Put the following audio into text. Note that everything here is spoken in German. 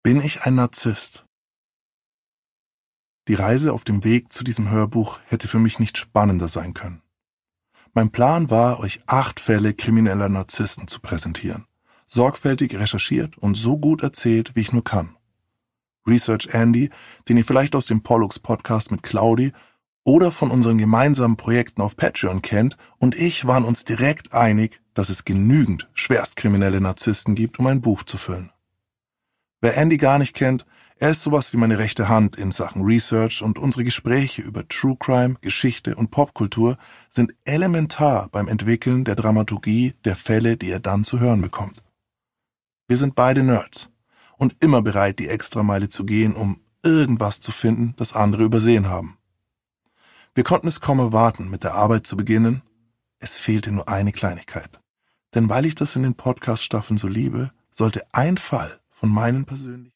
Bin ich ein Narzisst? Die Reise auf dem Weg zu diesem Hörbuch hätte für mich nicht spannender sein können. Mein Plan war, euch 8 Fälle krimineller Narzissten zu präsentieren. Sorgfältig recherchiert und so gut erzählt, wie ich nur kann. Research Andy, den ihr vielleicht aus dem Pollux Podcast mit Claudi oder von unseren gemeinsamen Projekten auf Patreon kennt, und ich waren uns direkt einig, dass es genügend schwerstkriminelle Narzissten gibt, um ein Buch zu füllen. Wer Andy gar nicht kennt, er ist sowas wie meine rechte Hand in Sachen Research, und unsere Gespräche über True Crime, Geschichte und Popkultur sind elementar beim Entwickeln der Dramaturgie der Fälle, die ihr dann zu hören bekommt. Wir sind beide Nerds und immer bereit, die Extrameile zu gehen, um irgendwas zu finden, das andere übersehen haben. Wir konnten es kaum erwarten, mit der Arbeit zu beginnen. Es fehlte nur eine Kleinigkeit. Denn weil ich das in den Podcast-Staffeln so liebe, sollte ein Fall von meinen persönlichen